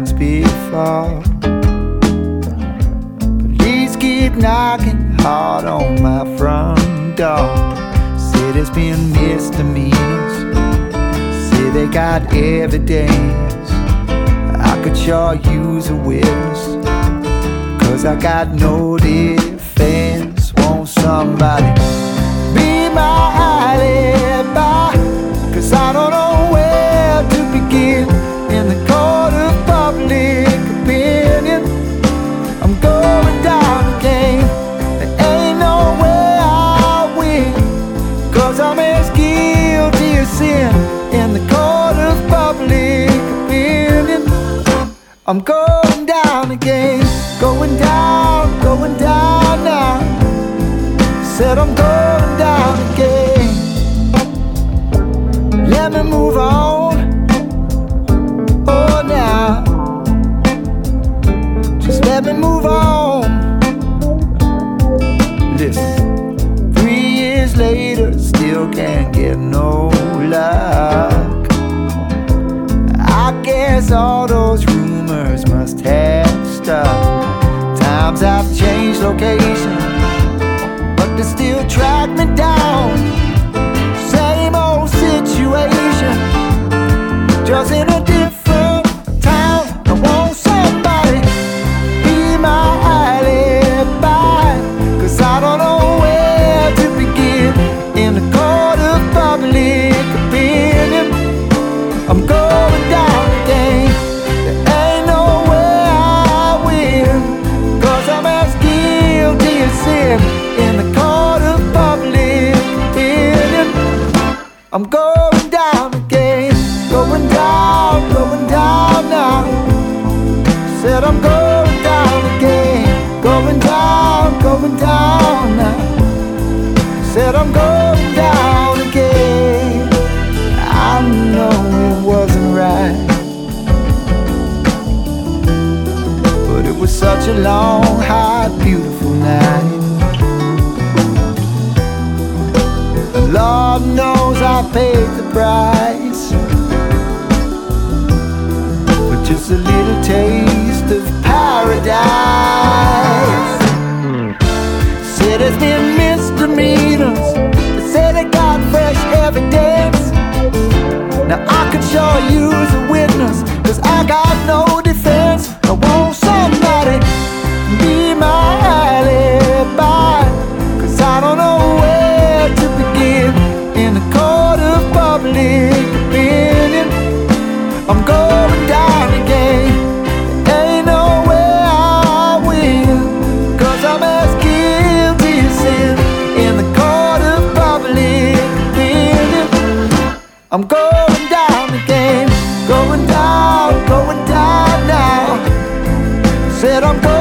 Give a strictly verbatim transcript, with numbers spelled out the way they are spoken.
once before. Police keep knocking hard on my front door. Say there's been misdemeanors, say they got evidence. I could sure use a witness, cause I got no defense. Won't somebody be my alibi? Cause I don't know where to begin in the court of public opinion. I'm going down again, there ain't no way I'll win, cause I'm as guilty as sin in the court of public opinion. I'm going down again, going down, going down now. Said I'm going down again. Let me move on, oh now. Just let me move on. Listen, three years later, still can't get no luck. I guess all those rumors must have stuck. Times I've changed location, but they still track me down. Same old situation, just in a different town. I want somebody be my alibi, cause I don't know where to begin in the court of public opinion. I'm going down again, there ain't no way I win, cause I'm as guilty as sin in the court of public opinion. I'm going down again, going down, going down now. Said I'm going down again, going down, going down now. Said I'm going down again. I know it wasn't right, but it was such a long, hot, beautiful night. Lord knows I paid the price for just a little taste of paradise. Said there's been misdemeanors, they say they got fresh evidence. Now I could sure use a witness, cause I got no defense. I want somebody be my alibi, cause I don't know where to begin in the court of public opinion. I'm going down again, ain't no way I win, cause I'm as guilty as sin in the court of public opinion. I'm going down again, going down, going down now. Said I'm going